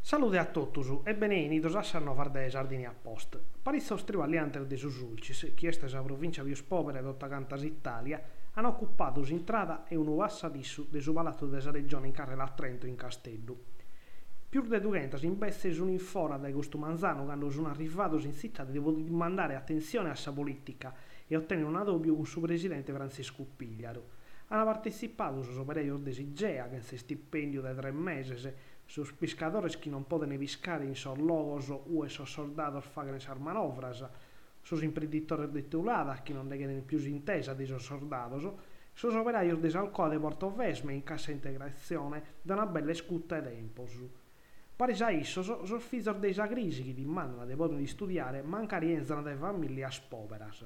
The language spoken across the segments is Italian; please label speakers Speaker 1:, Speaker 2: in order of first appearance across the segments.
Speaker 1: Salute a totus e benvenidos a sa nova de Sardinia Post. Parizos trivaliantes de sus ulcis, chi est sa provincia pius povera d'Ottacantas Italia, hanno occupato s'intrada e unu vassa dissu de su palazzo de sa regione in carrera a Trento in Casteddu. Più de 200 invece sono in fora da questo manzano quando sono arrivato in città di mandare attenzione a sa politica e ottenere un adobio con suo presidente Francisco Pigliaro. Hanno partecipato sus opereios de Sigea, che se stipendio de 3 mesi, sus pescadores que non poden pescar in sos logos o esos soldados faguen sas manovras, sus imprenditores de teuladas que non deguen più intesa de esos soldados, sus operaios de Salcoa de Portovesme in cassa integrazione da una bella scutta de tempos. Pares a issos, sos fizos de sa crisi che dimandano de poden studiare manca rienzano de familias poveras.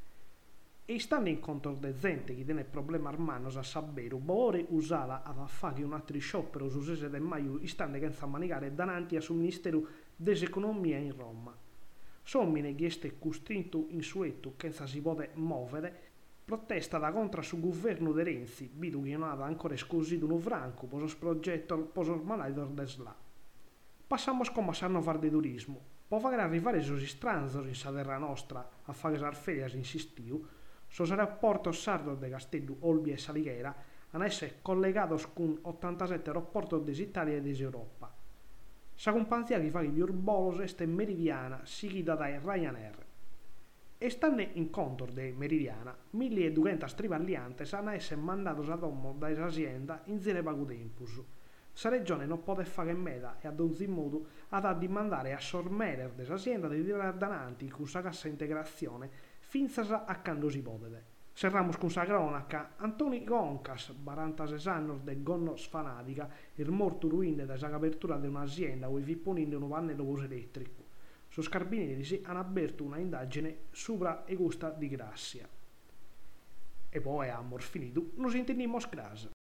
Speaker 1: E stando in conto de gente che tiene problemas manos a saberu, Boore usala ad affare un altro sciopero su 6 de maio stando che sa manicare davanti a su Ministero dell'Economia in Roma. Sommine che este costrinto in sueto che si può muovere, protesta da contro su governo de Renzi, visto che non ha ancora esclusivo un franco per sos progettos per sos manaidos de SLA. Passamos come sanno fare de turismo. Può fare arrivare sos stranzos in sa terra nostra a fare sar ferias in s'istiu, sos aeroportos sardos de Casteddu, Olbia e Saliguera hanno essere collegados con 87 aeroportos d'Italia e d'Europa. Sa compagnia che fa i più volos è Meridiana, seguita da Ryanair. E stando in conto de Meridiana, 1200 trivalliantes hanno essere mandatos a domo da azienda in zero pago tempus. Sa regione non può fare meda e ad ogni modo ha di mandare a sormere dell'azienda di tirare davanti con sa cassa integrazione finzas a quando si potete. Cerramos con sa cronaca. Antoni Goncas, 46 anni de gonnos fanatica, il morto ruinde da sa apertura di un'azienda o vi ponendo un pannello cos elettrico. Sos carabinieri hanno aperto una indagine sopra e costa di Grazia. E poi, amor finito, nos intendimos cras.